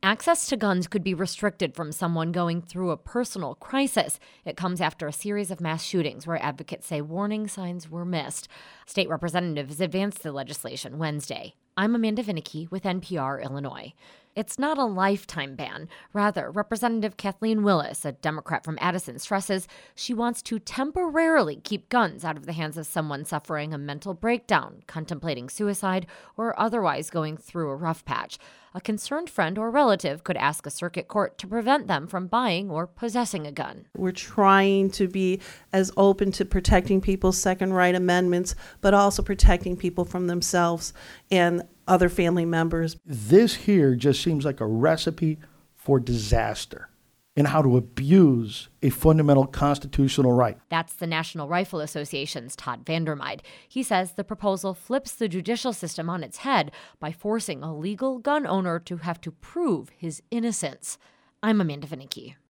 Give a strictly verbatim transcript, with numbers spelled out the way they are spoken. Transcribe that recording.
Access to guns could be restricted from someone going through a personal crisis. It comes after a series of mass shootings where advocates say warning signs were missed. State representatives advanced the legislation Wednesday. I'm Amanda Vinicky with N P R Illinois. It's not a lifetime ban. Rather, Representative Kathleen Willis, a Democrat from Addison, stresses she wants to temporarily keep guns out of the hands of someone suffering a mental breakdown, contemplating suicide, or otherwise going through a rough patch. A concerned friend or relative could ask a circuit court to prevent them from buying or possessing a gun. We're trying to be as open to protecting people's Second Right amendments, but also protecting people from themselves and other family members. This here just seems like a recipe for disaster and how to abuse a fundamental constitutional right. That's the National Rifle Association's Todd Vandermeide. He says the proposal flips the judicial system on its head by forcing a legal gun owner to have to prove his innocence. I'm Amanda Vinicky.